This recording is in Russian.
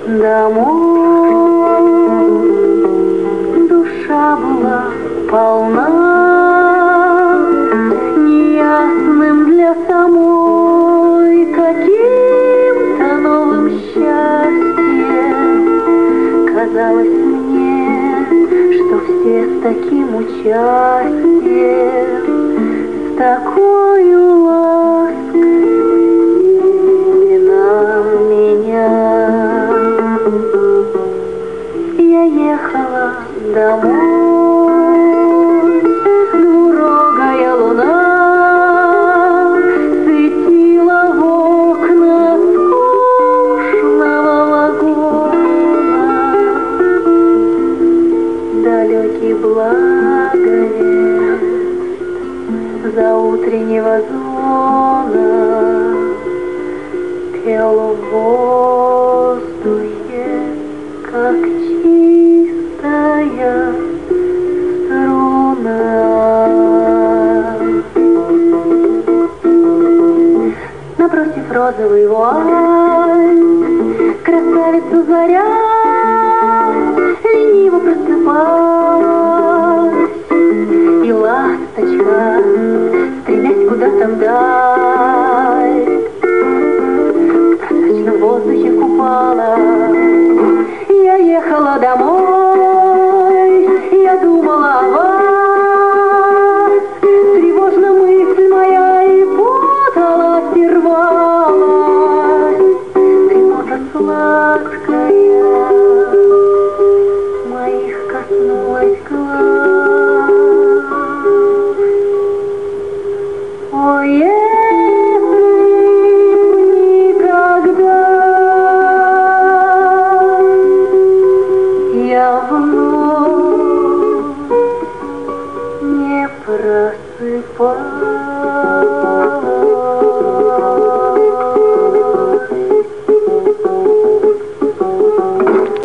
домой. Душа была полна неясным для самой каким-то новым счастьем. Казалось мне, что все с таким участием, с такою лаской на меня. Я ехала домой, двурогая луна светила в окна скучного вагона. Далекий благовест заутреннего звона пел в воздухе, как чистая струна. Набросив розовый вуаль, красавицу заря лениво просыпалась, и ласточка, стремясь куда-то вдаль, в прозрачном воздухе купалась. Я ехала домой, я думала о вас, тревожно мысль моя и путалась, и рвалась. Дремота сладкая моих коснулась глаз. Ой, никогда я вновь не просыпаюсь.